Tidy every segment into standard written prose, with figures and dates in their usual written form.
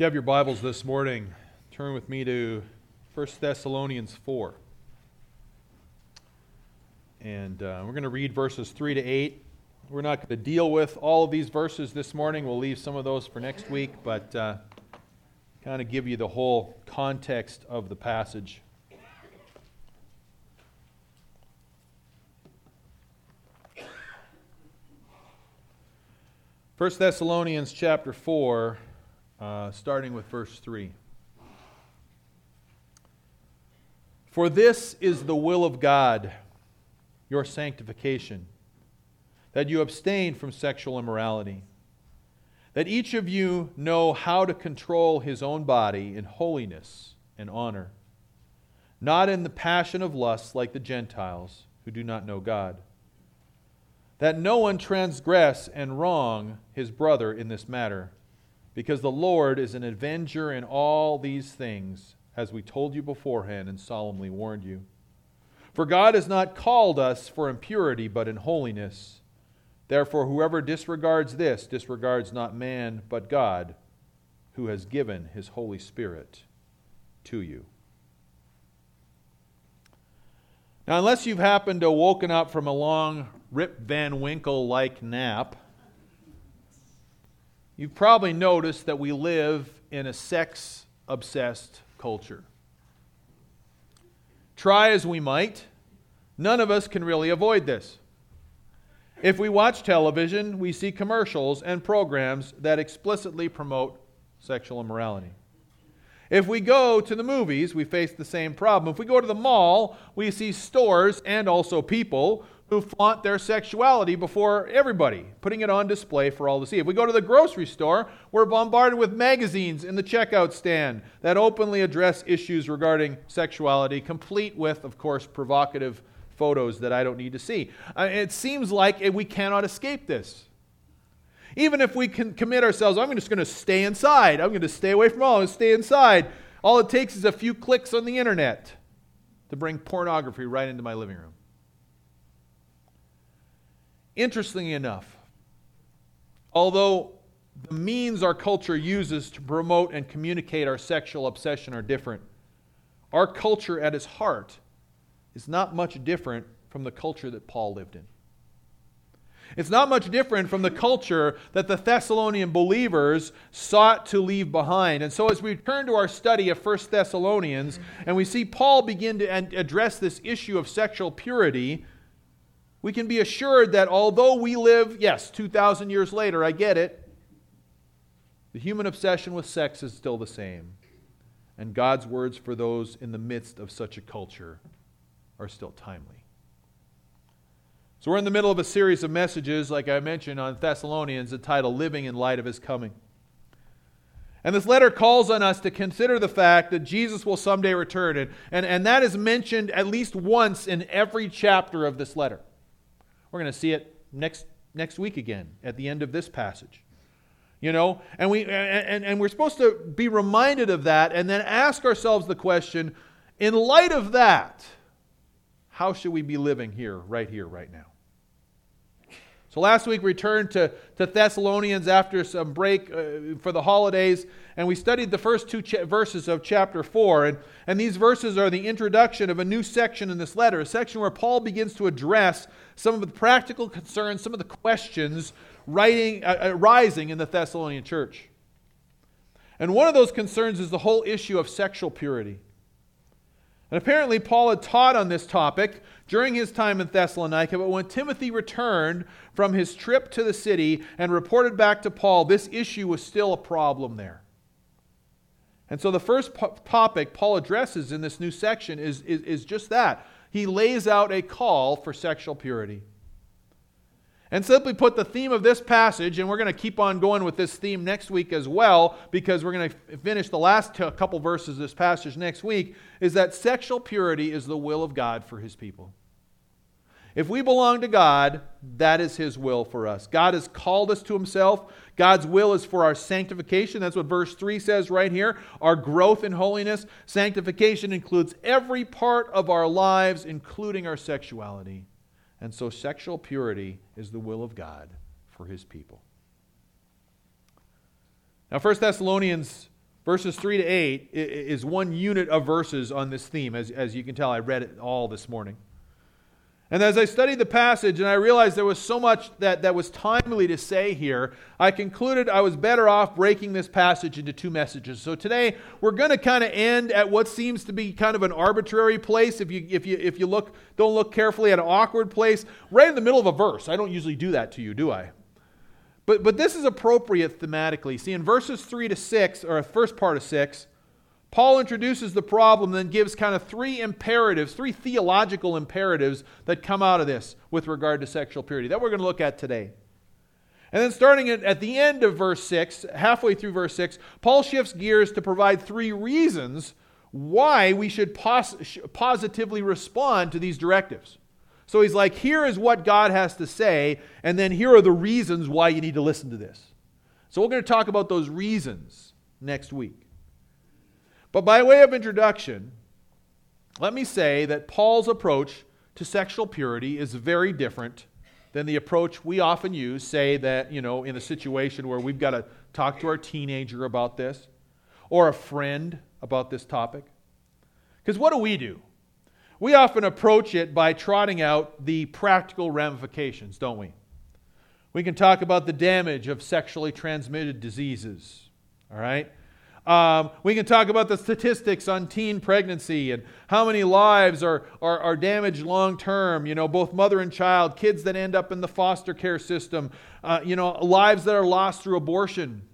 you have your Bibles this morning, turn with me to 1 Thessalonians 4. And we're going to read verses 3 to 8. We're not going to deal with all of these verses this morning. We'll leave some of those for next week, but kind of give you the whole context of the passage. First Thessalonians chapter 4, starting with verse 3. For this is the will of God, your sanctification, that you abstain from sexual immorality, that each of you know how to control his own body in holiness and honor, not in the passion of lust like the Gentiles who do not know God, that no one transgress and wrong his brother in this matter, because the Lord is an avenger in all these things, as we told you beforehand and solemnly warned you. For God has not called us for impurity, but in holiness. Therefore, whoever disregards this disregards not man, but God, who has given his Holy Spirit to you. Now, unless you've happened to woken up from a long Rip Van Winkle-like nap, you've probably noticed that we live in a sex-obsessed culture. Try as we might, none of us can really avoid this. If we watch television, we see commercials and programs that explicitly promote sexual immorality. If we go to the movies, we face the same problem. If we go to the mall, we see stores and also people who flaunt their sexuality before everybody, putting it on display for all to see. If we go to the grocery store, we're bombarded with magazines in the checkout stand that openly address issues regarding sexuality, complete with, of course, provocative photos that I don't need to see. It seems like we cannot escape this. Even if we can commit ourselves, I'm just going to stay inside. I'm going to stay away from all. I'm going to stay inside. All it takes is a few clicks on the internet to bring pornography right into my living room. Interestingly enough, although the means our culture uses to promote and communicate our sexual obsession are different, our culture at its heart is not much different from the culture that Paul lived in. It's not much different from the culture that the Thessalonian believers sought to leave behind. And so as we turn to our study of 1 Thessalonians, and we see Paul begin to address this issue of sexual purity, we can be assured that although we live, 2,000 years later, I get it, the human obsession with sex is still the same. And God's words for those in the midst of such a culture are still timely. So we're in the middle of a series of messages, like I mentioned, on Thessalonians, entitled Living in Light of His Coming. And this letter calls on us to consider the fact that Jesus will someday return. And that is mentioned at least once in every chapter of this letter. We're going to see it next week again at the end of this passage. And we're supposed to be reminded of that and then ask ourselves the question, in light of that, how should we be living right here, right now? So last week we returned to Thessalonians after some break for the holidays, and we studied the first two verses of chapter 4. And these verses are the introduction of a new section in this letter, a section where Paul begins to address some of the practical concerns, some of the questions arising in the Thessalonian church. And one of those concerns is the whole issue of sexual purity. And apparently Paul had taught on this topic during his time in Thessalonica, but when Timothy returned from his trip to the city and reported back to Paul, this issue was still a problem there. And so the first topic Paul addresses in this new section is just that. He lays out a call for sexual purity. And simply put, the theme of this passage, and we're going to keep on going with this theme next week as well, because we're going to finish the last couple verses of this passage next week, is that sexual purity is the will of God for His people. If we belong to God, that is His will for us. God has called us to Himself. God's will is for our sanctification. That's what verse 3 says right here. Our growth in holiness. Sanctification includes every part of our lives, including our sexuality. And so sexual purity is the will of God for His people. Now 1 Thessalonians Verses 3 to 8 is one unit of verses on this theme. As you can tell, I read it all this morning. And as I studied the passage and I realized there was so much that was timely to say here, I concluded I was better off breaking this passage into two messages. So today we're going to kind of end at what seems to be kind of an arbitrary place. If you don't look carefully, at an awkward place, right in the middle of a verse. I don't usually do that to you, do I? But this is appropriate thematically. See, in verses 3 to 6, or the first part of 6, Paul introduces the problem, then gives kind of three theological imperatives that come out of this with regard to sexual purity that we're going to look at today. And then starting at the end of verse 6, halfway through verse 6, Paul shifts gears to provide three reasons why we should positively respond to these directives. So he's like, here is what God has to say, and then here are the reasons why you need to listen to this. So we're going to talk about those reasons next week. But by way of introduction, let me say that Paul's approach to sexual purity is very different than the approach we often use, say that, in a situation where we've got to talk to our teenager about this, or a friend about this topic. Because what do? We often approach it by trotting out the practical ramifications, don't we? We can talk about the damage of sexually transmitted diseases, all right? We can talk about the statistics on teen pregnancy and how many lives are damaged long term, both mother and child, kids that end up in the foster care system, lives that are lost through abortion.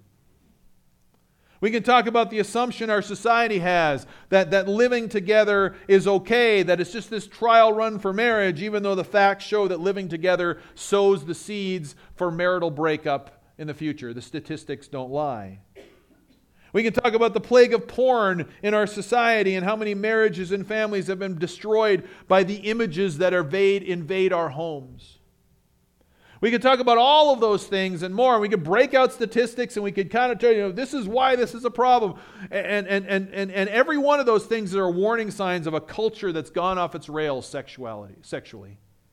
We can talk about the assumption our society has that living together is okay, that it's just this trial run for marriage, even though the facts show that living together sows the seeds for marital breakup in the future. The statistics don't lie. We can talk about the plague of porn in our society and how many marriages and families have been destroyed by the images that invade our homes. We could talk about all of those things and more. We could break out statistics and we could kind of tell you, this is why this is a problem. And every one of those things are warning signs of a culture that's gone off its rails sexually.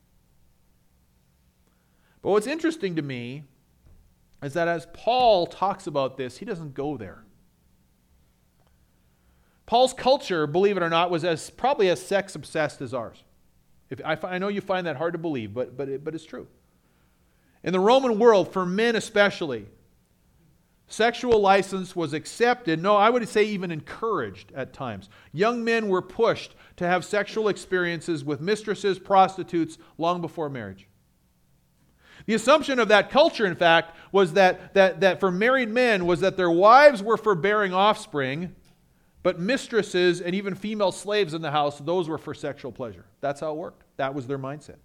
But what's interesting to me is that as Paul talks about this, he doesn't go there. Paul's culture, believe it or not, was probably as sex-obsessed as ours. I know you find that hard to believe, but it's true. In the Roman world, for men especially, sexual license was accepted, no, I would say even encouraged at times. Young men were pushed to have sexual experiences with mistresses, prostitutes, long before marriage. The assumption of that culture, in fact, was that for married men was that their wives were for bearing offspring, but mistresses and even female slaves in the house, those were for sexual pleasure. That's how it worked. That was their mindset.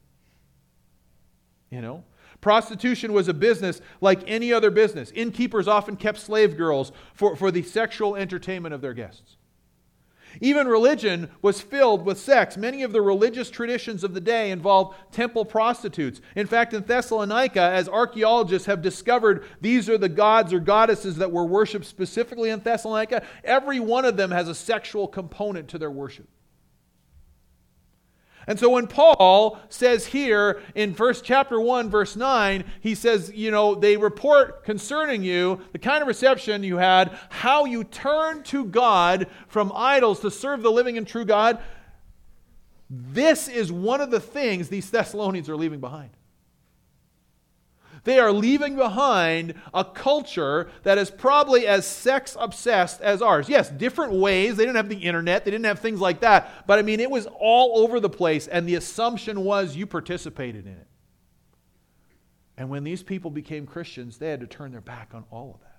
Prostitution was a business like any other business. Innkeepers often kept slave girls for the sexual entertainment of their guests. Even religion was filled with sex. Many of the religious traditions of the day involved temple prostitutes. In fact, in Thessalonica, as archaeologists have discovered, these are the gods or goddesses that were worshipped specifically in Thessalonica. Every one of them has a sexual component to their worship. And so when Paul says here in chapter 1, verse 9, he says, they report concerning you the kind of reception you had, how you turned to God from idols to serve the living and true God. This is one of the things these Thessalonians are leaving behind. They are leaving behind a culture that is probably as sex-obsessed as ours. Yes, different ways. They didn't have the internet. They didn't have things like that. But it was all over the place, and the assumption was you participated in it. And when these people became Christians, they had to turn their back on all of that.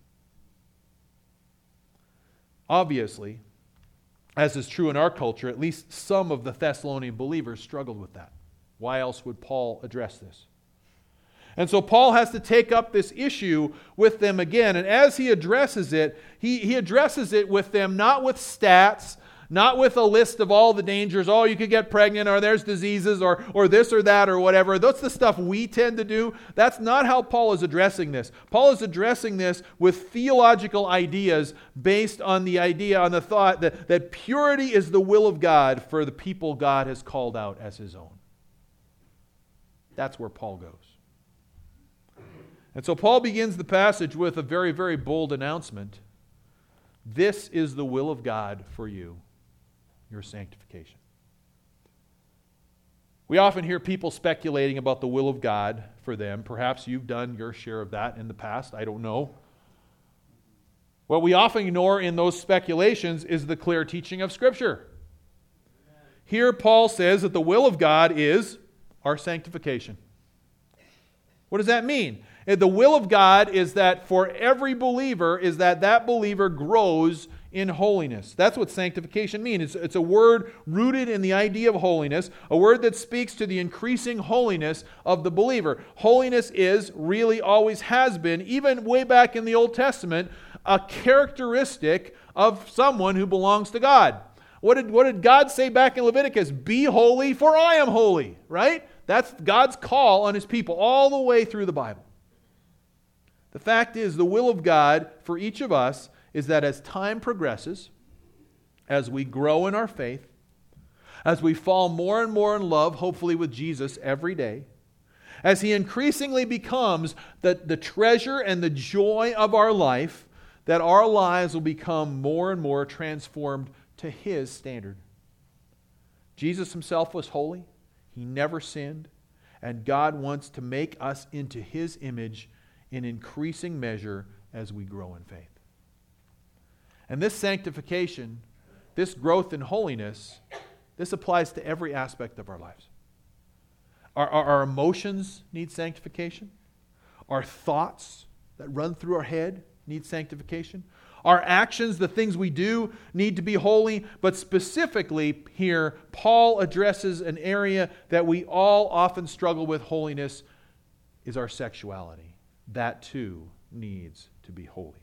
Obviously, as is true in our culture, at least some of the Thessalonian believers struggled with that. Why else would Paul address this? And so Paul has to take up this issue with them again. And as he addresses it, he addresses it with them not with stats, not with a list of all the dangers. Oh, you could get pregnant, or there's diseases, or this or that, or whatever. That's the stuff we tend to do. That's not how Paul is addressing this. Paul is addressing this with theological ideas based on the thought that purity is the will of God for the people God has called out as his own. That's where Paul goes. And so Paul begins the passage with a very, very bold announcement This is the will of God for you, your sanctification. We often hear people speculating about the will of God for them. Perhaps you've done your share of that in the past. I don't know. What we often ignore in those speculations is the clear teaching of Scripture. Here Paul says that the will of God is our sanctification. What does that mean? The will of God is that for every believer is that believer grows in holiness. That's what sanctification means. It's a word rooted in the idea of holiness, a word that speaks to the increasing holiness of the believer. Holiness is, really always has been, even way back in the Old Testament, a characteristic of someone who belongs to God. What did God say back in Leviticus? Be holy, for I am holy, right? That's God's call on His people all the way through the Bible. The fact is, the will of God for each of us is that as time progresses, as we grow in our faith, as we fall more and more in love, hopefully with Jesus every day, as He increasingly becomes the treasure and the joy of our life, that our lives will become more and more transformed to His standard. Jesus Himself was holy. He never sinned. And God wants to make us into His image in increasing measure as we grow in faith. And this sanctification, this growth in holiness, this applies to every aspect of our lives. Our emotions need sanctification. Our thoughts that run through our head need sanctification. Our actions, the things we do, need to be holy. But specifically here, Paul addresses an area that we all often struggle with holiness, is our sexuality. That too needs to be holy.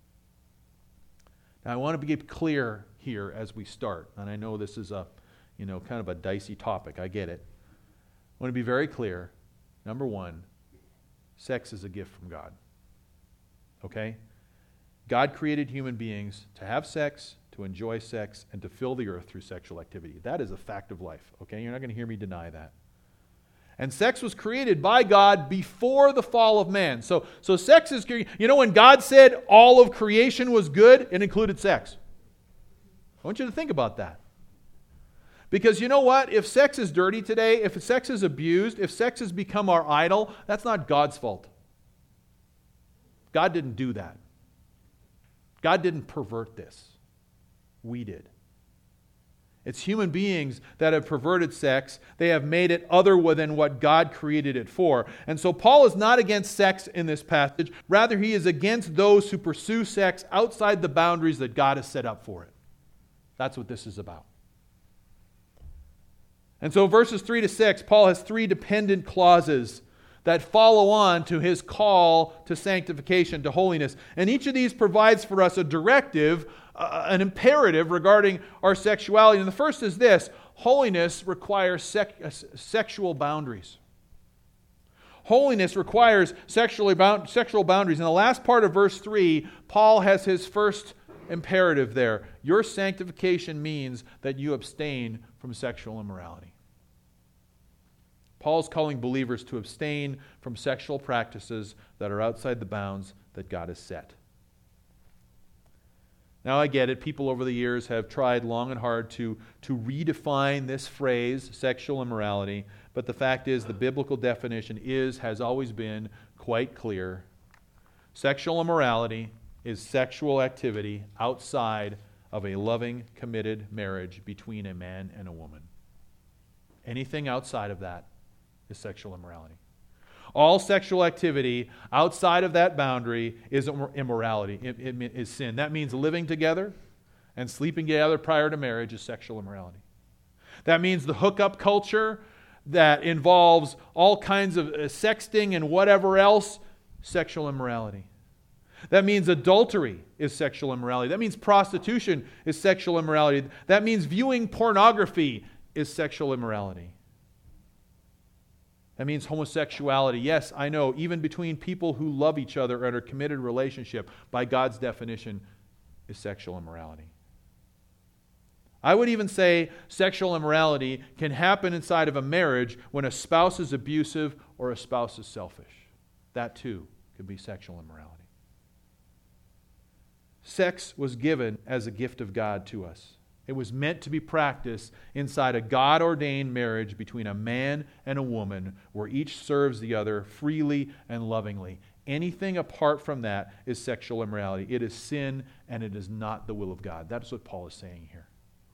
Now I want to be clear here as we start, and I know this is a, kind of a dicey topic. I get it. I want to be very clear. Number one, sex is a gift from God. Okay? God created human beings to have sex, to enjoy sex, and to fill the earth through sexual activity. That is a fact of life. Okay? You're not going to hear me deny that. And sex was created by God before the fall of man. So sex is, when God said all of creation was good, it included sex. I want you to think about that. Because you know what? If sex is dirty today, if sex is abused, if sex has become our idol, that's not God's fault. God didn't do that. God didn't pervert this. We did. It's human beings that have perverted sex. They have made it other than what God created it for. And so Paul is not against sex in this passage. Rather, he is against those who pursue sex outside the boundaries that God has set up for it. That's what this is about. And so verses 3 to 6, Paul has 3 dependent clauses that follow on to his call to sanctification, to holiness. And each of these provides for us a directive, an imperative regarding our sexuality. And the first is this: holiness requires sexual boundaries. Holiness requires sexual boundaries. In the last part of verse 3, Paul has his first imperative there. Your sanctification means that you abstain from sexual immorality. Paul's calling believers to abstain from sexual practices that are outside the bounds that God has set. Now I get it. People over the years have tried long and hard to redefine this phrase, sexual immorality. But the fact is, the biblical definition has always been quite clear. Sexual immorality is sexual activity outside of a loving, committed marriage between a man and a woman. Anything outside of that is sexual immorality. All sexual activity outside of that boundary is immorality. It is sin. That means living together and sleeping together prior to marriage is sexual immorality. That means the hookup culture that involves all kinds of sexting and whatever else, sexual immorality. That means adultery is sexual immorality. That means prostitution is sexual immorality. That means viewing pornography is sexual immorality. That means homosexuality. Yes, I know, even between people who love each other and are committed relationship, by God's definition, is sexual immorality. I would even say sexual immorality can happen inside of a marriage when a spouse is abusive or a spouse is selfish. That too could be sexual immorality. Sex was given as a gift of God to us. It was meant to be practiced inside a God-ordained marriage between a man and a woman where each serves the other freely and lovingly. Anything apart from that is sexual immorality. It is sin, and it is not the will of God. That's what Paul is saying here.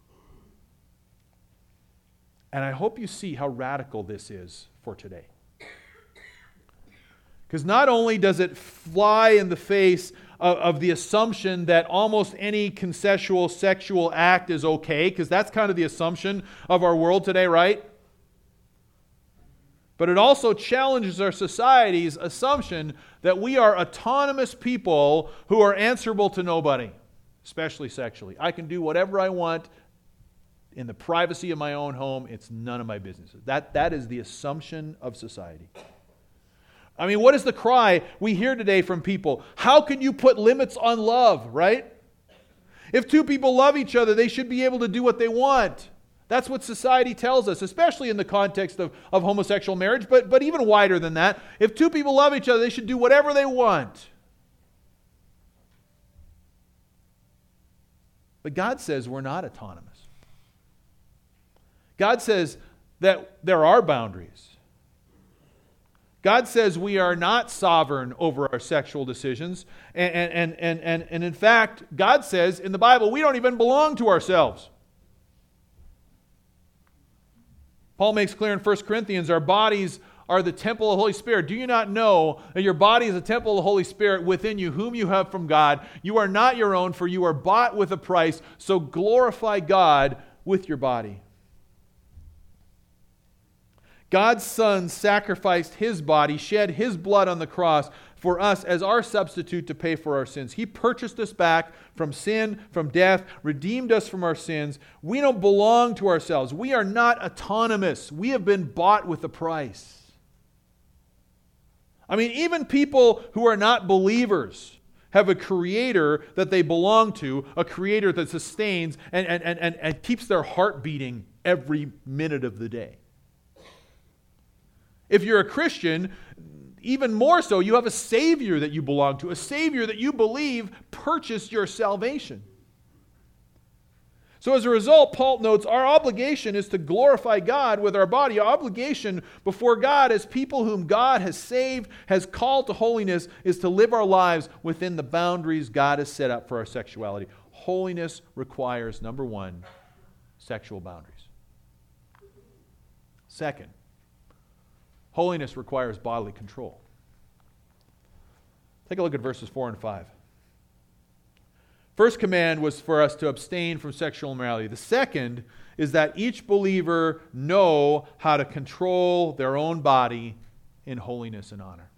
And I hope you see how radical this is for today. Because not only does it fly in the face of the assumption that almost any consensual sexual act is okay, because that's kind of the assumption of our world today, right? But it also challenges our society's assumption that we are autonomous people who are answerable to nobody, especially sexually. I can do whatever I want in the privacy of my own home. It's none of my business. That is the assumption of society. I mean, what is the cry we hear today from people? How can you put limits on love, right? If two people love each other, they should be able to do what they want. That's what society tells us, especially in the context of homosexual marriage, but even wider than that. If two people love each other, they should do whatever they want. But God says we're not autonomous. God says that there are boundaries. God says we are not sovereign over our sexual decisions. And in fact, God says in the Bible we don't even belong to ourselves. Paul makes clear in 1 Corinthians, our bodies are the temple of the Holy Spirit. Do you not know that your body is a temple of the Holy Spirit within you, whom you have from God? You are not your own, for you are bought with a price. So glorify God with your body. God's Son sacrificed His body, shed His blood on the cross for us as our substitute to pay for our sins. He purchased us back from sin, from death, redeemed us from our sins. We don't belong to ourselves. We are not autonomous. We have been bought with a price. I mean, even people who are not believers have a creator that they belong to, a creator that sustains and keeps their heart beating every minute of the day. If you're a Christian, even more so, you have a Savior that you belong to, a Savior that you believe purchased your salvation. So as a result, Paul notes, our obligation is to glorify God with our body. Our obligation before God as people whom God has saved, has called to holiness, is to live our lives within the boundaries God has set up for our sexuality. Holiness requires, number one, sexual boundaries. Second, holiness requires bodily control. Take a look at verses 4 and 5. First command was for us to abstain from sexual immorality. The second is that each believer know how to control their own body in holiness and honor.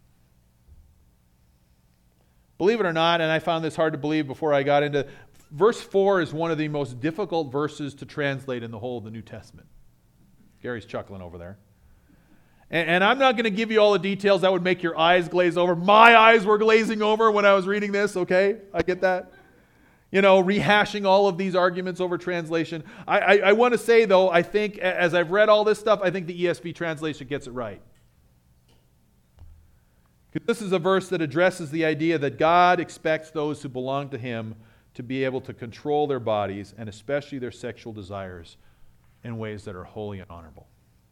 Believe it or not, and I found this hard to believe before I got into verse 4 is one of the most difficult verses to translate in the whole of the New Testament. Gary's chuckling over there. And I'm not going to give you all the details that would make your eyes glaze over. My eyes were glazing over when I was reading this, okay? I get that. You know, rehashing all of these arguments over translation. I want to say, though, I think as I've read all this stuff, I think the ESV translation gets it right. Because this is a verse that addresses the idea that God expects those who belong to Him to be able to control their bodies, and especially their sexual desires, in ways that are holy and honorable.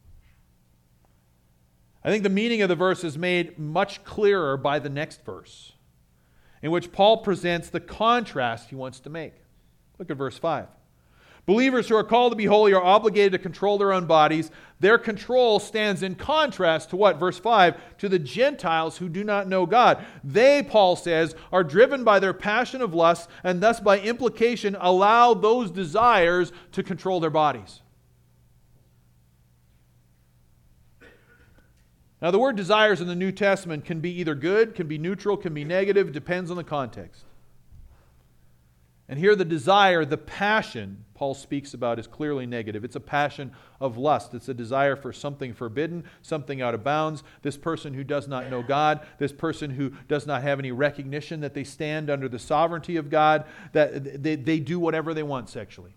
I think the meaning of the verse is made much clearer by the next verse, in which Paul presents the contrast he wants to make. Look at verse 5. Believers who are called to be holy are obligated to control their own bodies. Their control stands in contrast to what? Verse 5, to the Gentiles who do not know God. They, Paul says, are driven by their passion of lust, and thus by implication allow those desires to control their bodies. Now, the word desires in the New Testament can be either good, can be neutral, can be negative. It depends on the context. And here the desire, the passion Paul speaks about is clearly negative. It's a passion of lust. It's a desire for something forbidden, something out of bounds. This person who does not know God, this person who does not have any recognition that they stand under the sovereignty of God, that they do whatever they want sexually.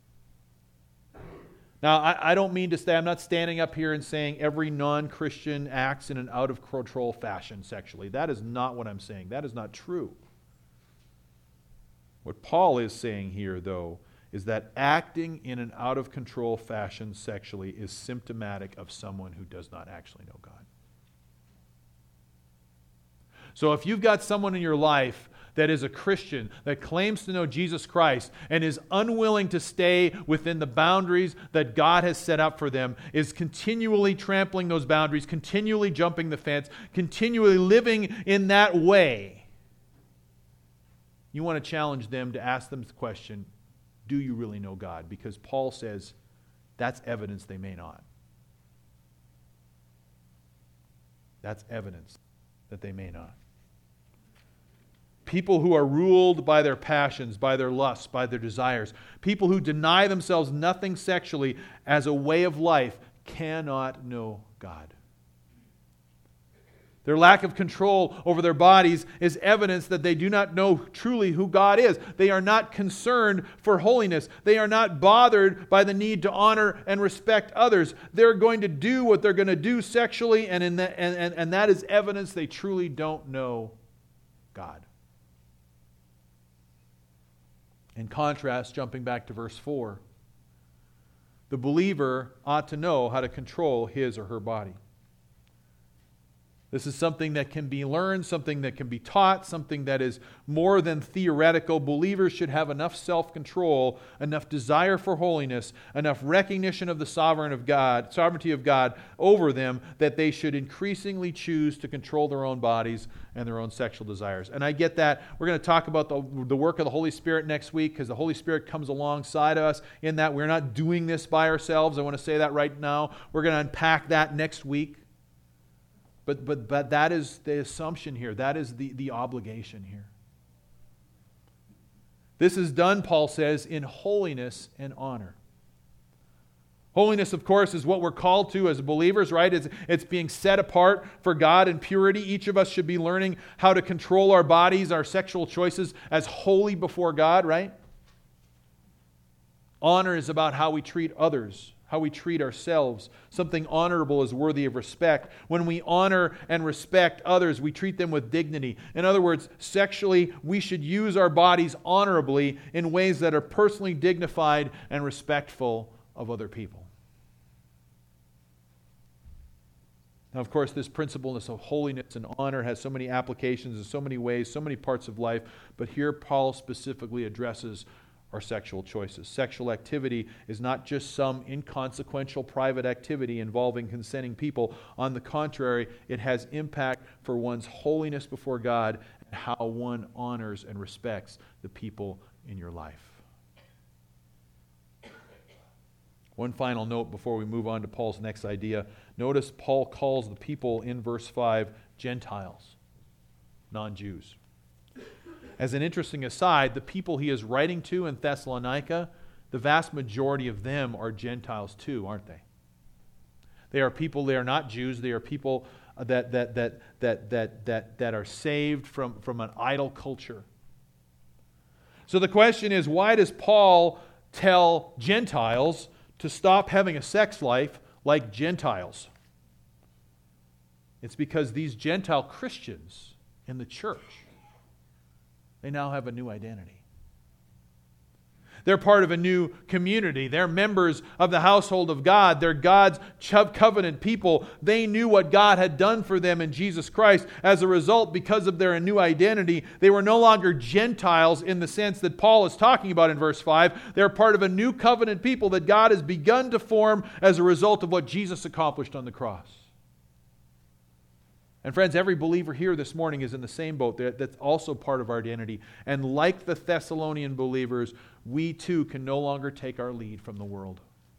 Now, I don't mean to say, I'm not standing up here and saying every non-Christian acts in an out-of-control fashion sexually. That is not what I'm saying. That is not true. What Paul is saying here, though, is that acting in an out-of-control fashion sexually is symptomatic of someone who does not actually know God. So if you've got someone in your life that is a Christian, that claims to know Jesus Christ, and is unwilling to stay within the boundaries that God has set up for them, is continually trampling those boundaries, continually jumping the fence, continually living in that way, you want to challenge them to ask them the question, do you really know God? Because Paul says that's evidence they may not. That's evidence that they may not. People who are ruled by their passions, by their lusts, by their desires, people who deny themselves nothing sexually as a way of life cannot know God. Their lack of control over their bodies is evidence that they do not know truly who God is. They are not concerned for holiness. They are not bothered by the need to honor and respect others. They're going to do what they're going to do sexually, and that is evidence they truly don't know God. In contrast, jumping back to verse 4, the believer ought to know how to control his or her body. This is something that can be learned, something that can be taught, something that is more than theoretical. Believers should have enough self-control, enough desire for holiness, enough recognition of the sovereignty of God over them, that they should increasingly choose to control their own bodies and their own sexual desires. And I get that. We're going to talk about the work of the Holy Spirit next week, because the Holy Spirit comes alongside us in that we're not doing this by ourselves. I want to say that right now. We're going to unpack that next week. But that is the assumption here. That is the obligation here. This is done, Paul says, in holiness and honor. Holiness, of course, is what we're called to as believers, right? It's being set apart for God in purity. Each of us should be learning how to control our bodies, our sexual choices as holy before God, right? Honor is about how we treat others, how we treat ourselves. Something honorable is worthy of respect. When we honor and respect others, we treat them with dignity. In other words, sexually, we should use our bodies honorably in ways that are personally dignified and respectful of other people. Now, of course, this principle of holiness and honor has so many applications in so many ways, so many parts of life, but here Paul specifically addresses our sexual choices. Sexual activity is not just some inconsequential private activity involving consenting people. On the contrary, it has impact for one's holiness before God and how one honors and respects the people in your life. One final note before we move on to Paul's next idea. Notice Paul calls the people in verse 5 Gentiles, non-Jews. As an interesting aside, the people he is writing to in Thessalonica, the vast majority of them are Gentiles too, aren't they? They are people, they are not Jews, they are people that are saved from an idol culture. So the question is, why does Paul tell Gentiles to stop having a sex life like Gentiles? It's because these Gentile Christians in the church, they now have a new identity. They're part of a new community. They're members of the household of God. They're God's covenant people. They knew what God had done for them in Jesus Christ. As a result, because of their new identity, they were no longer Gentiles in the sense that Paul is talking about in verse 5. They're part of a new covenant people that God has begun to form as a result of what Jesus accomplished on the cross. And friends, every believer here this morning is in the same boat. That's also part of our identity. And like the Thessalonian believers, we too can no longer take our lead from the world.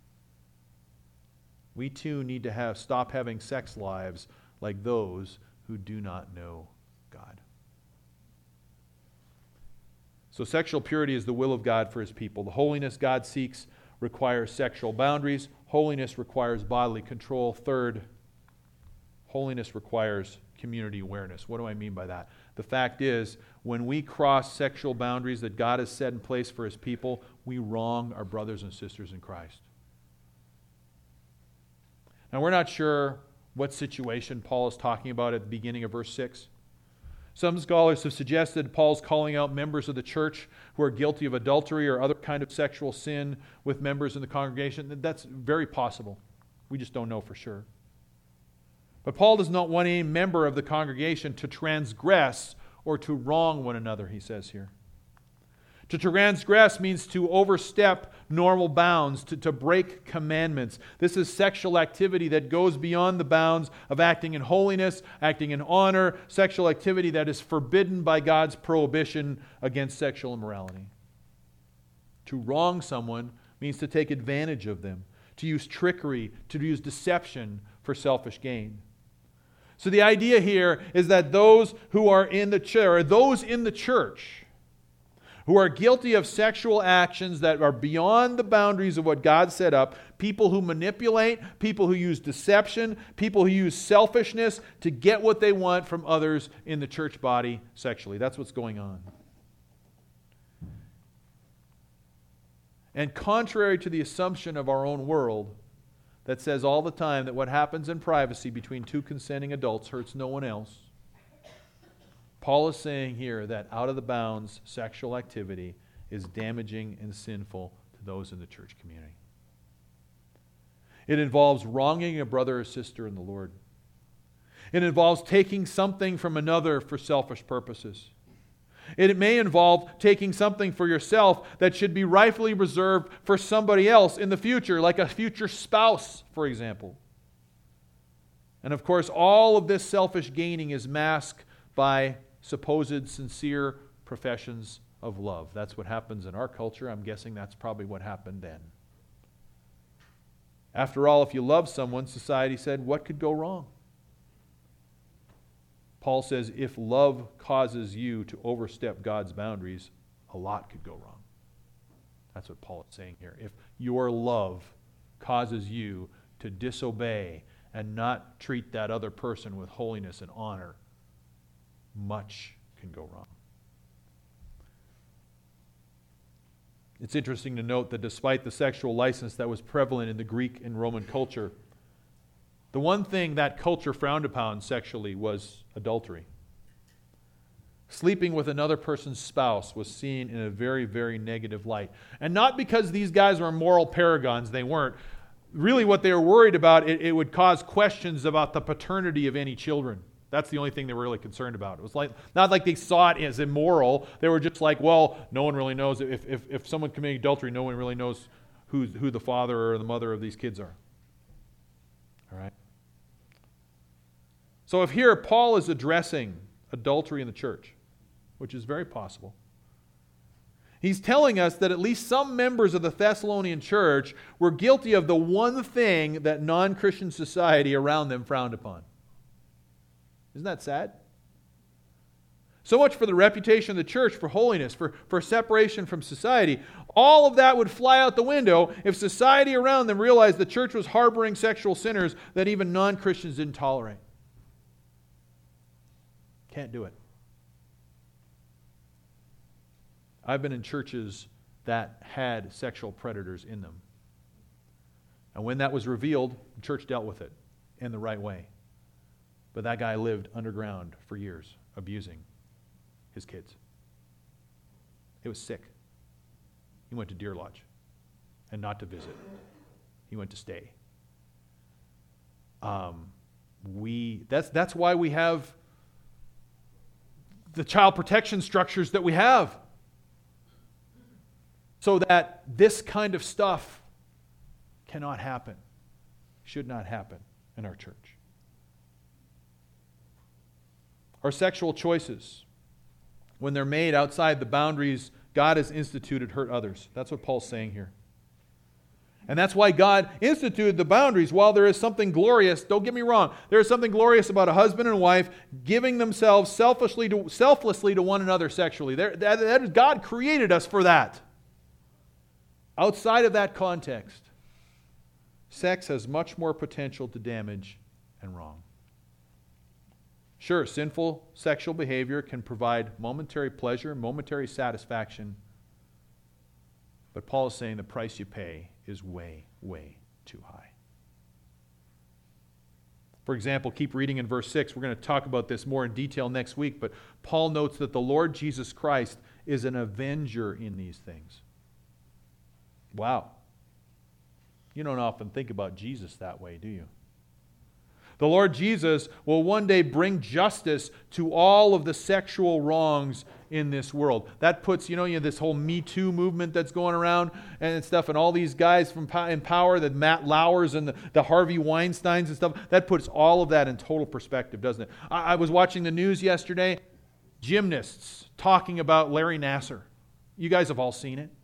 We too need to stop having sex lives like those who do not know God. So sexual purity is the will of God for His people. The holiness God seeks requires sexual boundaries. Holiness requires bodily control. Third, holiness requires community awareness. What do I mean by that? The fact is, when we cross sexual boundaries that God has set in place for His people, we wrong our brothers and sisters in Christ. Now, we're not sure what situation Paul is talking about at the beginning of verse 6. Some scholars have suggested Paul's calling out members of the church who are guilty of adultery or other kind of sexual sin with members in the congregation. That's very possible. We just don't know for sure. But Paul does not want any member of the congregation to transgress or to wrong one another, he says here. To transgress means to overstep normal bounds, to break commandments. This is sexual activity that goes beyond the bounds of acting in holiness, acting in honor, sexual activity that is forbidden by God's prohibition against sexual immorality. To wrong someone means to take advantage of them, to use trickery, to use deception for selfish gain. So the idea here is that those who are in the church, or those in the church, who are guilty of sexual actions that are beyond the boundaries of what God set up, people who manipulate, people who use deception, people who use selfishness to get what they want from others in the church body sexually. That's what's going on. And contrary to the assumption of our own world that says all the time that what happens in privacy between two consenting adults hurts no one else, Paul is saying here that out of the bounds sexual activity is damaging and sinful to those in the church community. It involves wronging a brother or sister in the Lord. It involves taking something from another for selfish purposes. It may involve taking something for yourself that should be rightfully reserved for somebody else in the future, like a future spouse, for example. And of course, all of this selfish gaining is masked by supposed sincere professions of love. That's what happens in our culture. I'm guessing that's probably what happened then. After all, if you love someone, society said, what could go wrong? Paul says, if love causes you to overstep God's boundaries, a lot could go wrong. That's what Paul is saying here. If your love causes you to disobey and not treat that other person with holiness and honor, much can go wrong. It's interesting to note that despite the sexual license that was prevalent in the Greek and Roman culture, the one thing that culture frowned upon sexually was adultery. Sleeping with another person's spouse was seen in a very, very negative light. And not because these guys were moral paragons, they weren't. Really what they were worried about, it would cause questions about the paternity of any children. That's the only thing they were really concerned about. It was like not like they saw it as immoral. They were just like, well, no one really knows. If someone committing adultery, no one really knows who the father or the mother of these kids are. All right? So if here Paul is addressing adultery in the church, which is very possible, he's telling us that at least some members of the Thessalonian church were guilty of the one thing that non-Christian society around them frowned upon. Isn't that sad? So much for the reputation of the church, for holiness, for separation from society. All of that would fly out the window if society around them realized the church was harboring sexual sinners that even non-Christians didn't tolerate. Can't do it. I've been in churches that had sexual predators in them. And when that was revealed, the church dealt with it in the right way. But that guy lived underground for years, abusing his kids. It was sick. He went to Deer Lodge, and not to visit. He went to stay. That's why we have the child protection structures that we have, so that this kind of stuff cannot happen, should not happen in our church. Our sexual choices, when they're made outside the boundaries God has instituted, hurt others. That's what Paul's saying here. And that's why God instituted the boundaries. While there is something glorious, don't get me wrong, there is something glorious about a husband and wife giving themselves selflessly to one another sexually. God created us for that. Outside of that context, sex has much more potential to damage and wrong. Sure, sinful sexual behavior can provide momentary pleasure, momentary satisfaction. But Paul is saying the price you pay is way, way too high. For example, keep reading in verse 6. We're going to talk about this more in detail next week, but Paul notes that the Lord Jesus Christ is an avenger in these things. Wow. You don't often think about Jesus that way, do you? The Lord Jesus will one day bring justice to all of the sexual wrongs in this world. That puts, this whole Me Too movement that's going around and stuff, and all these guys in power, the Matt Lauers and the Harvey Weinsteins and stuff, that puts all of that in total perspective, doesn't it? I was watching the news yesterday, gymnasts talking about Larry Nassar. You guys have all seen it,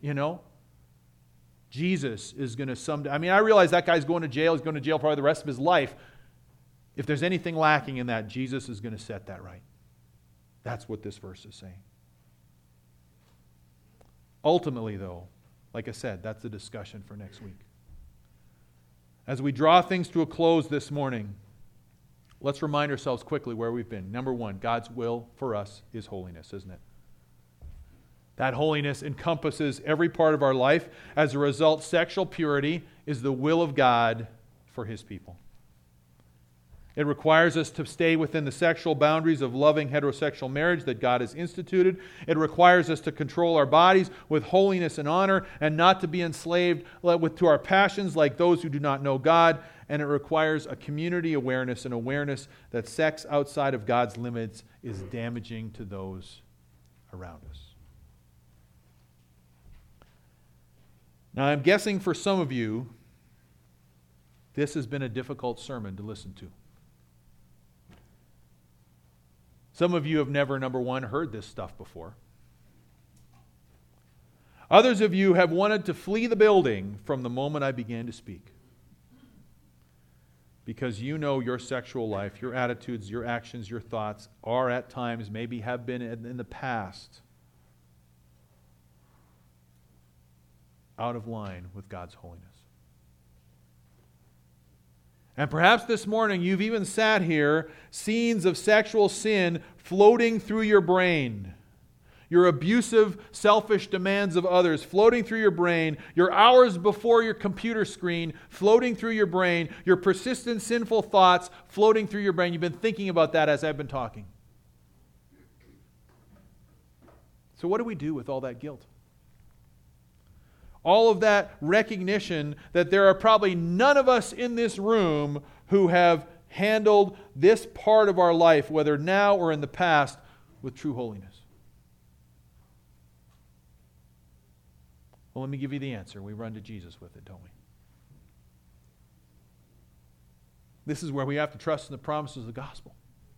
Jesus is going to someday... I realize that guy's going to jail. He's going to jail probably the rest of his life. If there's anything lacking in that, Jesus is going to set that right. That's what this verse is saying. Ultimately, though, like I said, that's a discussion for next week. As we draw things to a close this morning, let's remind ourselves quickly where we've been. Number one, God's will for us is holiness, isn't it? That holiness encompasses every part of our life. As a result, sexual purity is the will of God for His people. It requires us to stay within the sexual boundaries of loving heterosexual marriage that God has instituted. It requires us to control our bodies with holiness and honor and not to be enslaved to our passions like those who do not know God. And it requires a community awareness, an awareness that sex outside of God's limits is damaging to those around us. Now, I'm guessing for some of you, this has been a difficult sermon to listen to. Some of you have never, number one, heard this stuff before. Others of you have wanted to flee the building from the moment I began to speak. Because you know your sexual life, your attitudes, your actions, your thoughts are at times, maybe have been in the past, out of line with God's holiness. And perhaps this morning you've even sat here, scenes of sexual sin floating through your brain. Your abusive, selfish demands of others floating through your brain. Your hours before your computer screen floating through your brain. Your persistent sinful thoughts floating through your brain. You've been thinking about that as I've been talking. So what do we do with all that guilt? All of that recognition that there are probably none of us in this room who have handled this part of our life, whether now or in the past, with true holiness. Well, let me give you the answer. We run to Jesus with it, don't we? This is where we have to trust in the promises of the gospel.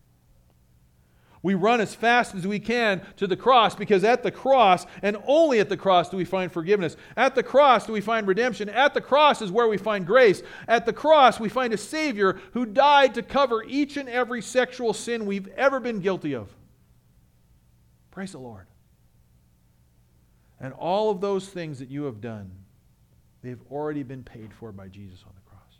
We run as fast as we can to the cross because at the cross, and only at the cross, do we find forgiveness. At the cross do we find redemption. At the cross is where we find grace. At the cross we find a Savior who died to cover each and every sexual sin we've ever been guilty of. Praise the Lord. And all of those things that you have done, they've already been paid for by Jesus on the cross.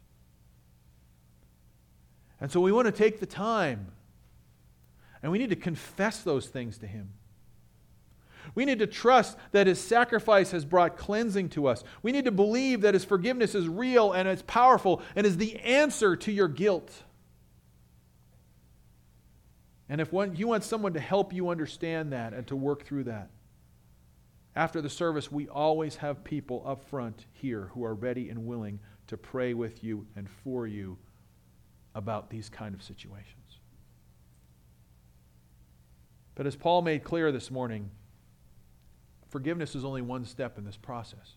And so we want to take the time and we need to confess those things to Him. We need to trust that His sacrifice has brought cleansing to us. We need to believe that His forgiveness is real and it's powerful and is the answer to your guilt. And if you want someone to help you understand that and to work through that, after the service, we always have people up front here who are ready and willing to pray with you and for you about these kind of situations. But as Paul made clear this morning, forgiveness is only one step in this process.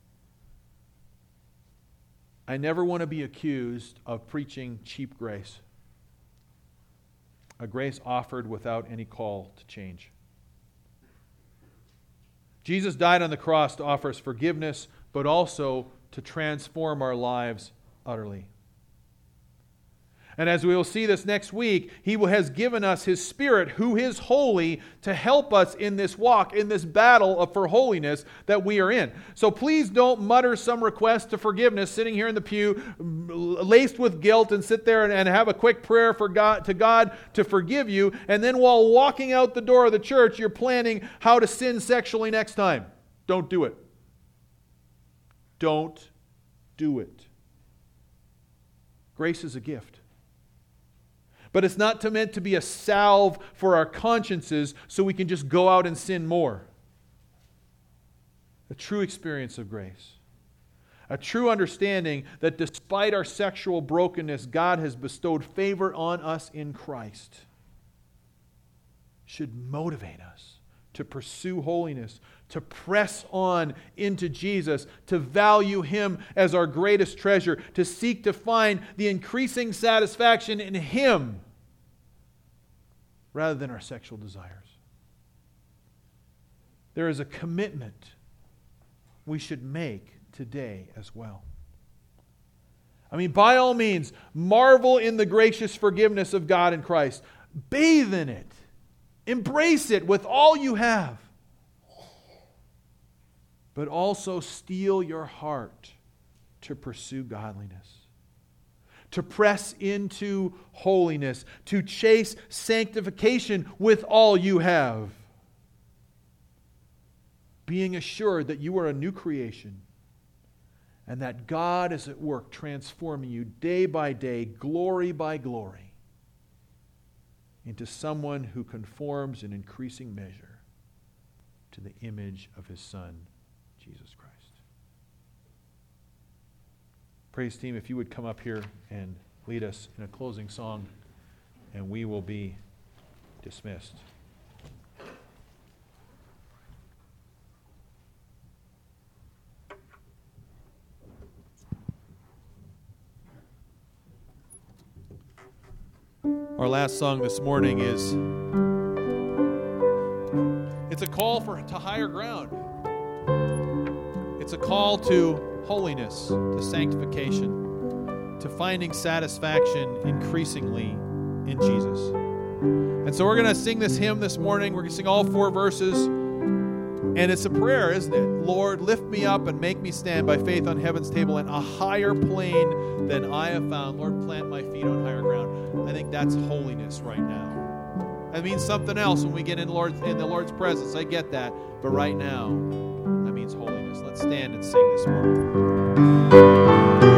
I never want to be accused of preaching cheap grace, a grace offered without any call to change. Jesus died on the cross to offer us forgiveness, but also to transform our lives utterly. And as we will see this next week, He has given us His Spirit, who is holy, to help us in this walk, in this battle for holiness that we are in. So please don't mutter some request to forgiveness sitting here in the pew, laced with guilt, and sit there and have a quick prayer for God to forgive you. And then while walking out the door of the church, you're planning how to sin sexually next time. Don't do it. Don't do it. Grace is a gift. But it's not meant to be a salve for our consciences so we can just go out and sin more. A true experience of grace. A true understanding that despite our sexual brokenness, God has bestowed favor on us in Christ. Should motivate us to pursue holiness, to press on into Jesus, to value Him as our greatest treasure, to seek to find the increasing satisfaction in Him rather than our sexual desires. There is a commitment we should make today as well. I mean, by all means, marvel in the gracious forgiveness of God in Christ. Bathe in it. Embrace it with all you have. But also steel your heart to pursue godliness, to press into holiness, to chase sanctification with all you have, being assured that you are a new creation and that God is at work transforming you day by day, glory by glory, into someone who conforms in increasing measure to the image of His Son, Jesus Christ. Praise team, if you would come up here and lead us in a closing song, and we will be dismissed. Our last song this morning is, it's a call to higher ground. It's a call to holiness, to sanctification, to finding satisfaction increasingly in Jesus. And so we're going to sing this hymn this morning. We're going to sing all 4 verses. And it's a prayer, isn't it? Lord, lift me up and make me stand by faith on heaven's table in a higher plane than I have found. Lord, plant my feet on higher ground. I think that's holiness right now. That means something else when we get in the Lord's presence. I get that. But right now, that means holiness. Let's stand and sing this morning.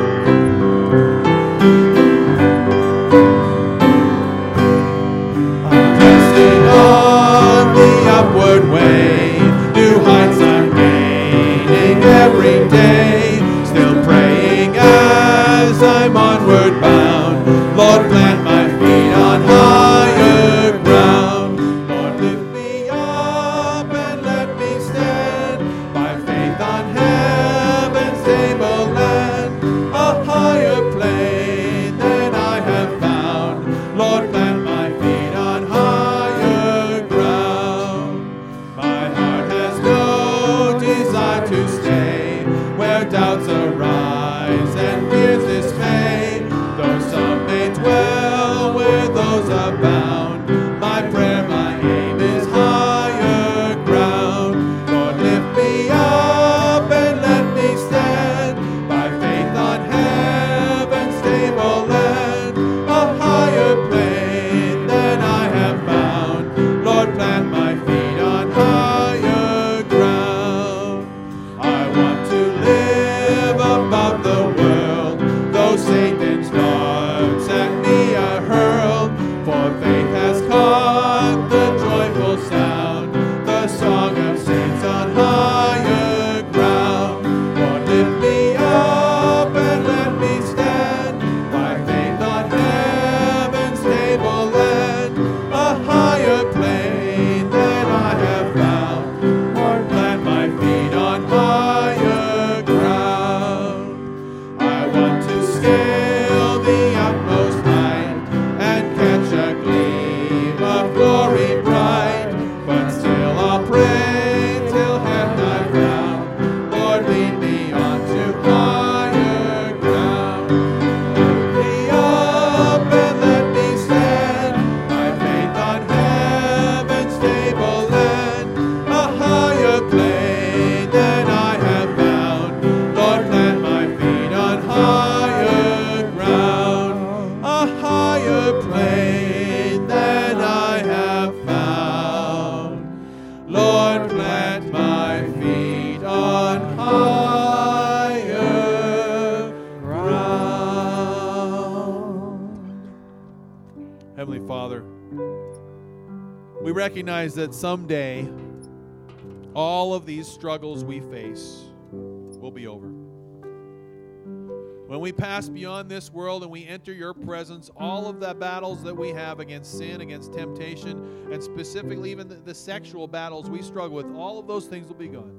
Upward way, new heights I'm gaining every day, still praying as I'm onward bound. Lord, plant my feet on higher ground. Lord, lift me up and let me stand by faith on heaven's tableland, a higher plane than I have found. Lord, plant my feet on higher ground. My heart has no desire to stay where doubts arise and fears dismay, though some may dwell Heavenly Father, we recognize that someday all of these struggles we face will be over. When we pass beyond this world and we enter your presence, all of the battles that we have against sin, against temptation, and specifically even the sexual battles we struggle with, all of those things will be gone.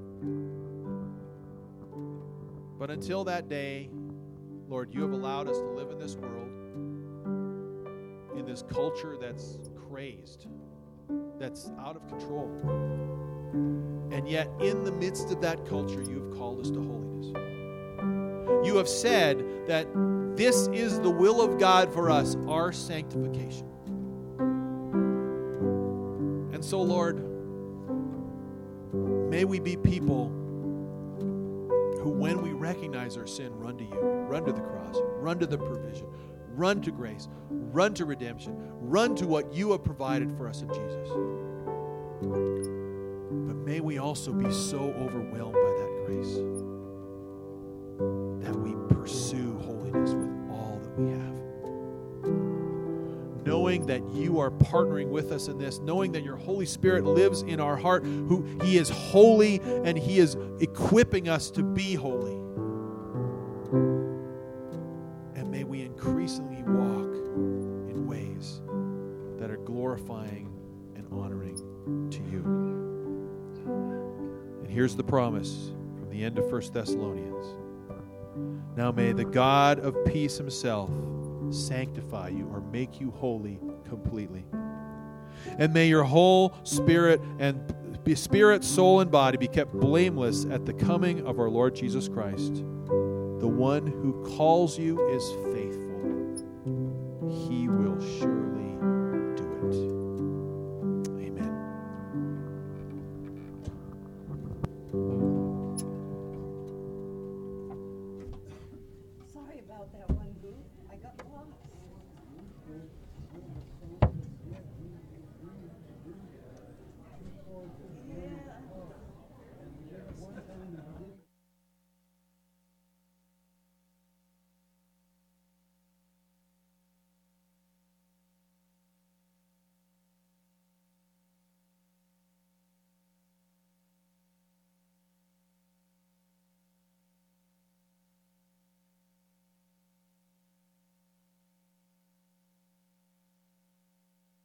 But until that day, Lord, you have allowed us to live in this world, in this culture that's crazed, that's out of control. And yet, in the midst of that culture, you have called us to holiness. You have said that this is the will of God for us, our sanctification. And so, Lord, may we be people who, when we recognize our sin, run to you, run to the cross, run to the provision, run to grace, run to redemption, run to what you have provided for us in Jesus. But may we also be so overwhelmed by that grace that we pursue holiness with all that we have. Knowing that you are partnering with us in this, knowing that your Holy Spirit lives in our heart, who He is holy and He is equipping us to be holy. And may we increasingly walk in ways that are glorifying and honoring to you. And here's the promise from the end of 1 Thessalonians. Now may the God of peace Himself sanctify you or make you holy completely. And may your whole spirit, soul, and body be kept blameless at the coming of our Lord Jesus Christ. The one who calls you is